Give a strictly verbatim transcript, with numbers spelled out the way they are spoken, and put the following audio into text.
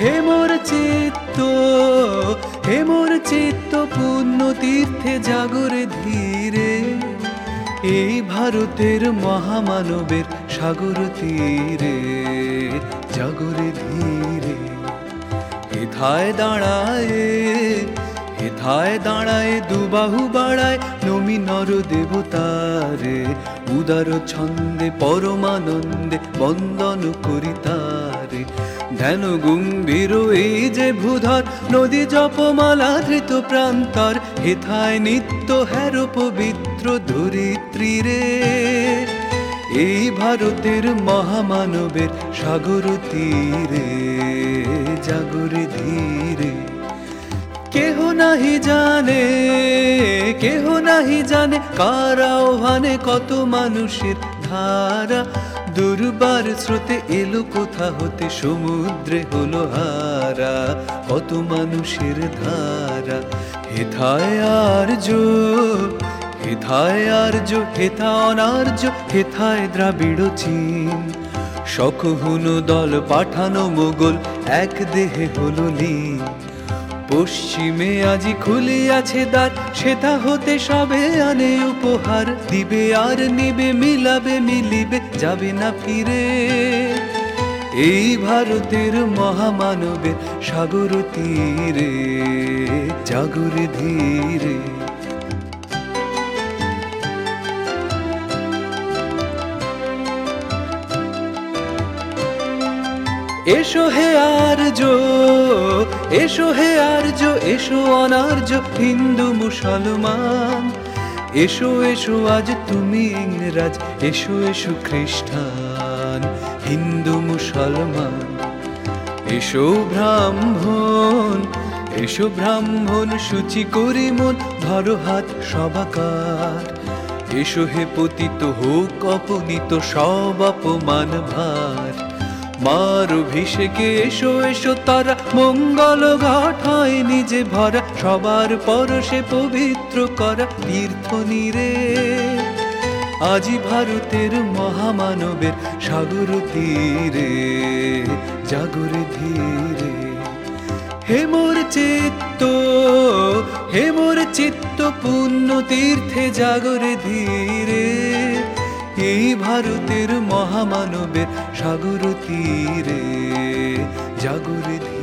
হে মোর চিত্ত, হে মোর চিত্ত পূর্ণ তীর্থে জাগরে ধীরে, এই ভারতের মহামানবের সাগর তীরে জাগরে ধীরে। হেথায় দাঁড়ায়, হেথায় দাঁড়ায় দুবাহু বাড়ায় নমি নর দেবতারে, উদার ছন্দে পরমানন্দে বন্দন করি তারে। ধ্যান গম্ভীর এই যে ভূধর নদী জপমালা ধৃত প্রান্তর, হেথায় নিত্য হের পবিত্র ধরিত্রী রে, এই ভারতের মহামানবের সাগর তীরে জাগরে ধীরে। কেহ নাহি জানে, কেহ নাহি জানে কার আহ্বানে কত মানুষের ধারা, দুর্বার স্রোতে এলো কোথা হতে সমুদ্রে হলো হারা, কত মানুষের ধারা। হেথায় আর্য, হেথায় আর্য, হেথা অনার্য, হেথায় দ্রাবিড় চীন, শকহুন দল পাঠানো মোগল এক দেহে হলো লীন। পশ্চিমে আজি খুলিয়াছে দ্বার, সেথা হতে সবে আনে উপহার, দিবে আর নিবে মিলাবে মিলিবে যাবে না ফিরে, এই ভারতের মহামানবের সাগর তীরে জাগরে ধীরে। এসো হে আর্য, এসো হে আর্য, এসো অনার্য হিন্দু মুসলমান, এসো এসো আজ তুমি ইংরাজ, এসো এসো খ্রিস্টান হিন্দু মুসলমান। এসো ব্রাহ্মণ, এসো ব্রাহ্মণ সূচি করি মন, ধরো হাত সবাকার, এসো হে পতিত হোক অপনীত সব অপমান ভার। মার অভিষেকে এসো এসো তারা, মঙ্গল ঘটায় নিজে ভরা, সবার পরশে পবিত্র করা তীর্থ নীরে, আজি ভারতের মহামানবের সাগর তীরে জাগরে ধীরে। হে মোর চিত্ত, হে মোর চিত্ত পূর্ণ তীর্থে জাগরে ধীরে, এই ভারতের মহামানবের সাগর তীরে জাগরে ধীরে।